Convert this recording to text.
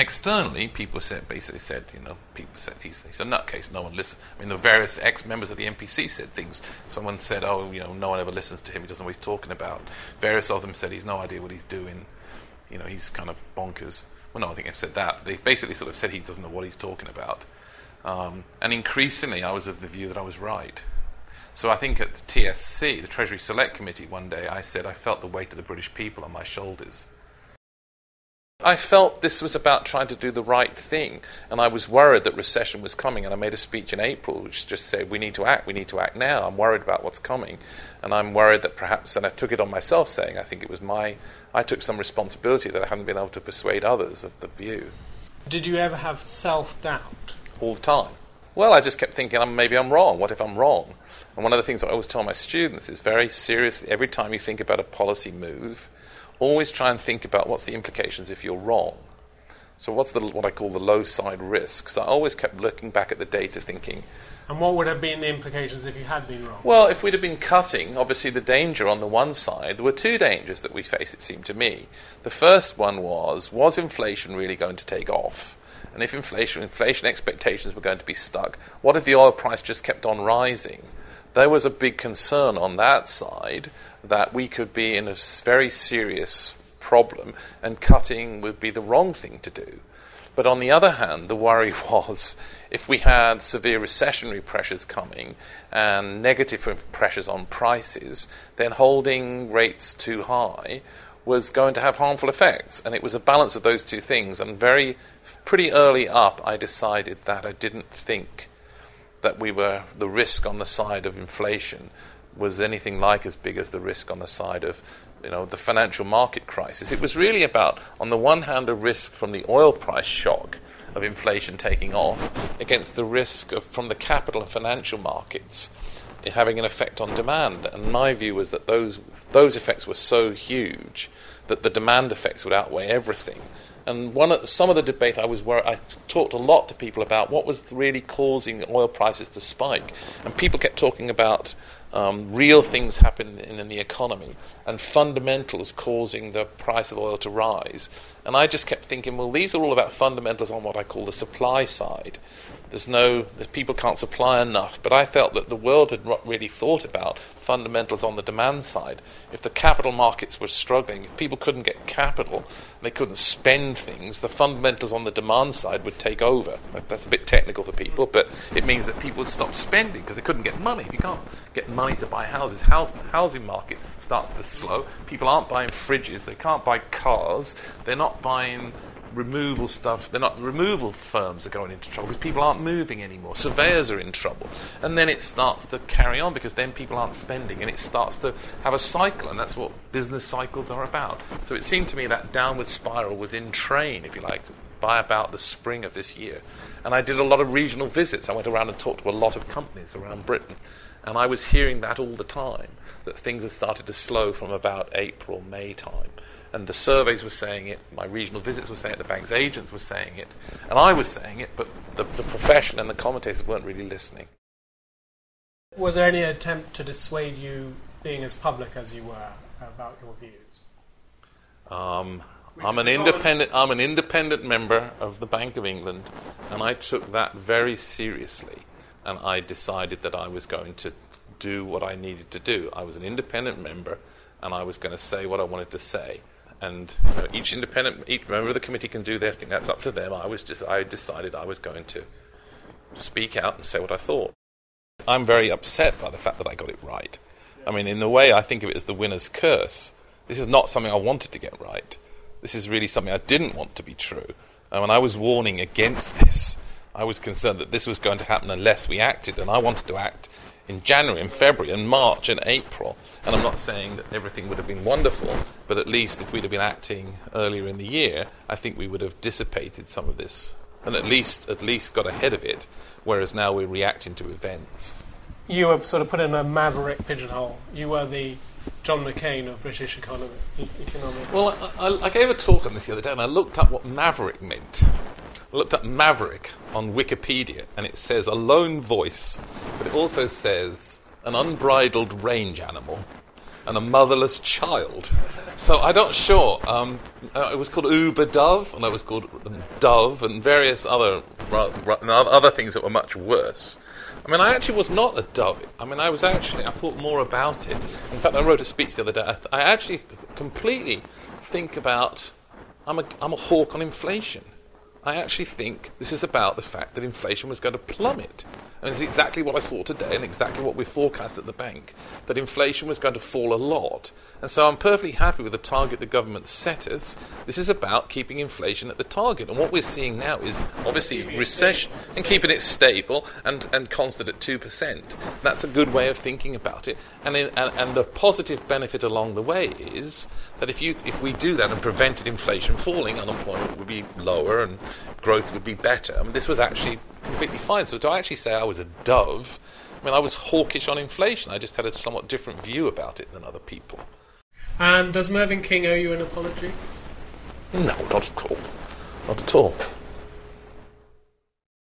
externally, people basically said, people said he's a nutcase, no one listens. I mean, the various ex-members of the MPC said things. Someone said, no one ever listens to him, he doesn't know what he's talking about. Various of them said he's no idea what he's doing, he's kind of bonkers. Well, no, I think they've said that. They basically sort of said he doesn't know what he's talking about. And increasingly, I was of the view that I was right. So I think at the TSC, the Treasury Select Committee, one day, I said I felt the weight of the British people on my shoulders. I felt this was about trying to do the right thing, and I was worried that recession was coming, and I made a speech in April which just said, we need to act now, I'm worried about what's coming, and I'm worried that perhaps, and I took it on myself saying, I think it was I took some responsibility that I hadn't been able to persuade others of the view. Did you ever have self-doubt? All the time. Well, I just kept thinking, maybe I'm wrong, what if I'm wrong? And one of the things I always tell my students is very seriously, every time you think about a policy move, always try and think about what's the implications if you're wrong. So what's what I call the low side risk? So I always kept looking back at the data thinking... And what would have been the implications if you had been wrong? Well, if we'd have been cutting, obviously the danger on the one side, there were two dangers that we faced, it seemed to me. The first one was inflation really going to take off? And if inflation expectations were going to be stuck, what if the oil price just kept on rising? There was a big concern on that side that we could be in a very serious problem and cutting would be the wrong thing to do. But on the other hand, the worry was if we had severe recessionary pressures coming and negative pressures on prices, then holding rates too high was going to have harmful effects. And it was a balance of those two things. And pretty early up, I decided that I didn't think that the risk on the side of inflation was anything like as big as the risk on the side of the financial market crisis. It was really about, on the one hand, a risk from the oil price shock of inflation taking off against the risk from the capital and financial markets having an effect on demand. And my view was that those effects were so huge that the demand effects would outweigh everything. And some of the debate I talked a lot to people about what was really causing the oil prices to spike. And people kept talking about real things happening in the economy and fundamentals causing the price of oil to rise. And I just kept thinking, well, these are all about fundamentals on what I call the supply side. People can't supply enough. But I felt that the world had not really thought about fundamentals on the demand side. If the capital markets were struggling, if people couldn't get capital, they couldn't spend things, the fundamentals on the demand side would take over. That's a bit technical for people, but it means that people would stop spending because they couldn't get money. If you can't get money to buy houses, housing market starts to slow. People aren't buying fridges, they can't buy cars, they're not buying removal stuff, removal firms are going into trouble because people aren't moving anymore. Surveyors are in trouble. And then it starts to carry on because then people aren't spending and it starts to have a cycle, and that's what business cycles are about. So it seemed to me that downward spiral was in train, if you like, by about the spring of this year. And I did a lot of regional visits. I went around and talked to a lot of companies around Britain, and I was hearing that all the time, that things had started to slow from about April, May time. And the surveys were saying it, my regional visits were saying it, the bank's agents were saying it, and I was saying it, but the profession and the commentators weren't really listening. Was there any attempt to dissuade you, being as public as you were, about your views? I'm an independent member of the Bank of England, and I took that very seriously, and I decided that I was going to do what I needed to do. I was an independent member, and I was going to say what I wanted to say. And each member of the committee can do their thing. That's up to them. I decided I was going to speak out and say what I thought. I'm very upset by the fact that I got it right. I mean, in a way, I think of it as the winner's curse. This is not something I wanted to get right. This is really something I didn't want to be true. And when I was warning against this, I was concerned that this was going to happen unless we acted, and I wanted to act in January and February and March and April. And I'm not saying that everything would have been wonderful, but at least if we'd have been acting earlier in the year, I think we would have dissipated some of this and at least got ahead of it, whereas now we're reacting to events. You were sort of put in a maverick pigeonhole. You were the John McCain of British economics. Well, I gave a talk on this the other day, and I looked up what maverick meant. I looked up maverick on Wikipedia, and it says a lone voice, but it also says an unbridled range animal, and a motherless child. So I'm not sure. It was called Uber Dove, and it was called Dove, and various other things that were much worse. I mean, I actually was not a dove. I mean, I thought more about it. In fact, I wrote a speech the other day. I actually completely think about, I'm a hawk on inflation. I actually think this is about the fact that inflation was going to plummet. And it's exactly what I saw today and exactly what we forecast at the bank, that inflation was going to fall a lot. And so I'm perfectly happy with the target the government set us. This is about keeping inflation at the target. And what we're seeing now is obviously recession and keeping it stable and constant at 2%. That's a good way of thinking about it. And the positive benefit along the way is that if we do that and prevented inflation falling, unemployment would be lower and growth would be better. I mean, this was actually completely fine. So to actually say I was a dove, I mean, I was hawkish on inflation. I just had a somewhat different view about it than other people. And does Mervyn King owe you an apology? No, not at all. Not at all.